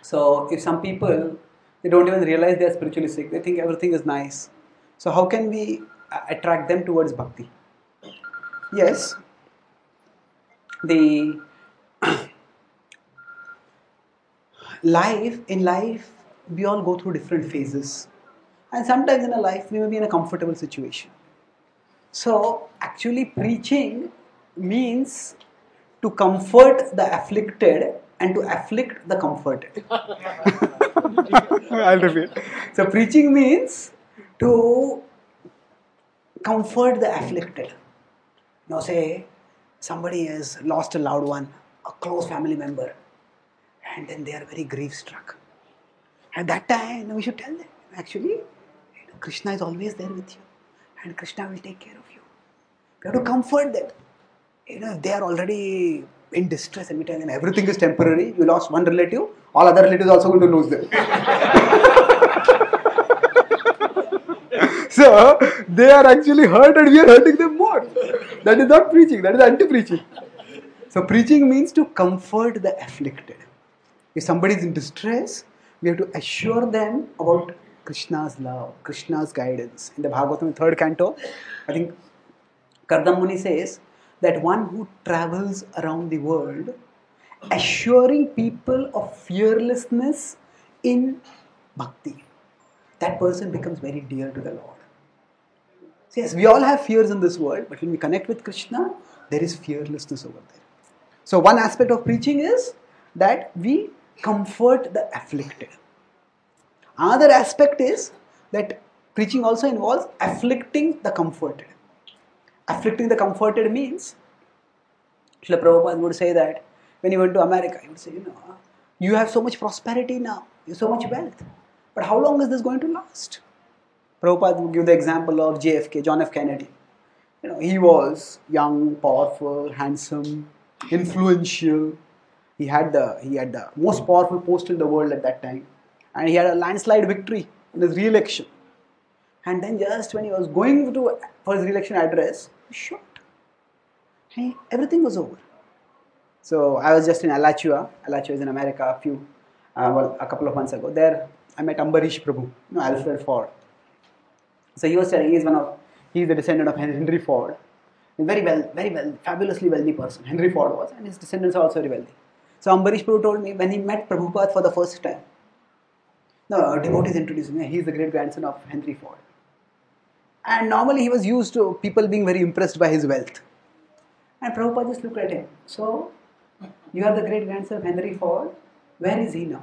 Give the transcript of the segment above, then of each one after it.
So if some people, they don't even realize they are spiritually sick, they think everything is nice. So how can we attract them towards bhakti? Yes, the life we all go through different phases, and sometimes in a life we may be in a comfortable situation. So actually preaching means to comfort the afflicted and to afflict the comforted. I'll repeat. So preaching means to comfort the afflicted. Now say somebody has lost a loved one, a close family member, and then they are very grief struck. At that time, we should tell them, actually, Krishna is always there with you, and Krishna will take care of you. We have to comfort them. If they are already in distress and we tell them everything is temporary, you lost one relative, all other relatives also going to lose them. So, they are actually hurt and we are hurting them more. That is not preaching, that is anti-preaching. So, preaching means to comfort the afflicted. If somebody is in distress, we have to assure them about Krishna's love, Krishna's guidance. In the Bhagavatam 3rd canto, I think Kardam Muni says that one who travels around the world assuring people of fearlessness in bhakti, that person becomes very dear to the Lord. So yes, we all have fears in this world, but when we connect with Krishna, there is fearlessness over there. So one aspect of preaching is that we comfort the afflicted. Another aspect is that preaching also involves afflicting the comforted. Afflicting the comforted means, Srila Prabhupada would say that when he went to America, he would say, you have so much prosperity now, you have so much wealth, but how long is this going to last? Prabhupada would give the example of JFK, John F. Kennedy. He was young, powerful, handsome, influential. He had the most powerful post in the world at that time, and he had a landslide victory in his re-election. And then just when he was going for his re-election address, he was shot. Everything was over. So I was just in Alachua. Alachua is in America. A couple of months ago. There I met Ambarish Prabhu, Alfred Ford. So he was telling he's the descendant of Henry Ford. Very well, fabulously wealthy person. Henry Ford was, and his descendants are also very wealthy. So Ambarish Prabhu told me when he met Prabhupada for the first time, devotees introduced him. He's the great grandson of Henry Ford. And normally he was used to people being very impressed by his wealth. And Prabhupada just looked at him. So, you are the great grandson of Henry Ford. Where is he now?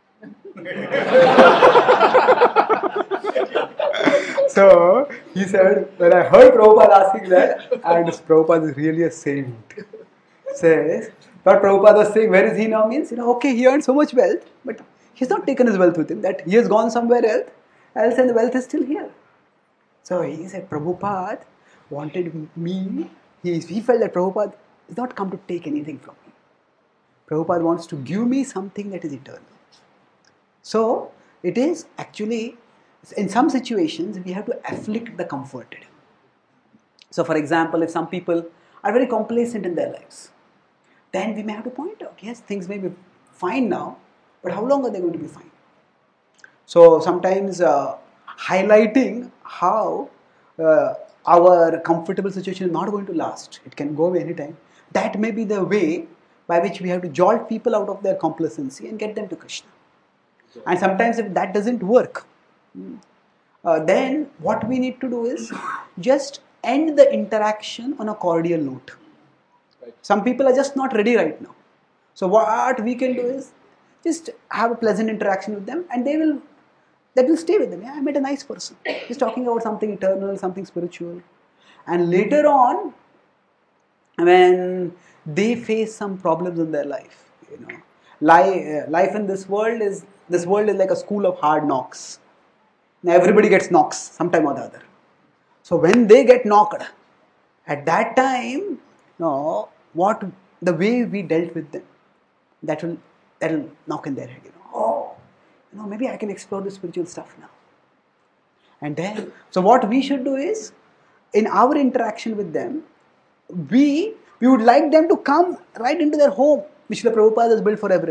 So, he said, when I heard Prabhupada asking that, and Prabhupada is really a saint. Says, what Prabhupada was saying, where is he now means, okay, he earned so much wealth, but he's not taken his wealth with him. That he has gone somewhere else and the wealth is still here. So he said, Prabhupada wanted me, he felt that Prabhupada is not come to take anything from me. Prabhupada wants to give me something that is eternal. So it is actually, in some situations, we have to afflict the comforted. So for example, if some people are very complacent in their lives, then we may have to point out, yes, things may be fine now, but how long are they going to be fine? So sometimes highlighting how our comfortable situation is not going to last. It can go away anytime. That may be the way by which we have to jolt people out of their complacency and get them to Krishna. And sometimes if that doesn't work, then what we need to do is just end the interaction on a cordial note. Some people are just not ready right now. So what we can do is just have a pleasant interaction with them, and that will stay with them. Yeah, I met a nice person. He's talking about something eternal, something spiritual. And later on, when they face some problems in their life, life in this world is like a school of hard knocks. Now everybody gets knocks sometime or the other. So when they get knocked, at that time, the way we dealt with them, that'll knock in their head. Maybe I can explore the spiritual stuff now. And then, so what we should do is, in our interaction with them, we would like them to come right into their home, which the Prabhupada has built for everyone.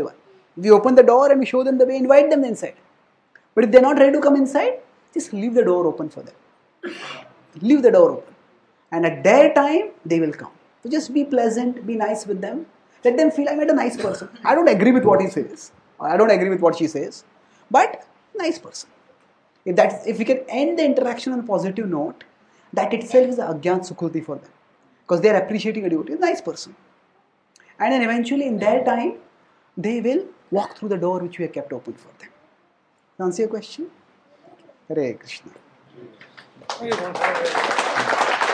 We open the door and we show them the way, invite them inside. But if they're not ready to come inside, just leave the door open for them. Leave the door open. And at their time, they will come. So just be pleasant, be nice with them. Let them feel I met a nice person. I don't agree with what he says. I don't agree with what she says. But nice person. If we can end the interaction on a positive note, that itself is a Agyan Sukruti for them. Because they are appreciating a devotee, a nice person. And then eventually in their time, they will walk through the door which we have kept open for them. Answer your question? Hare Krishna.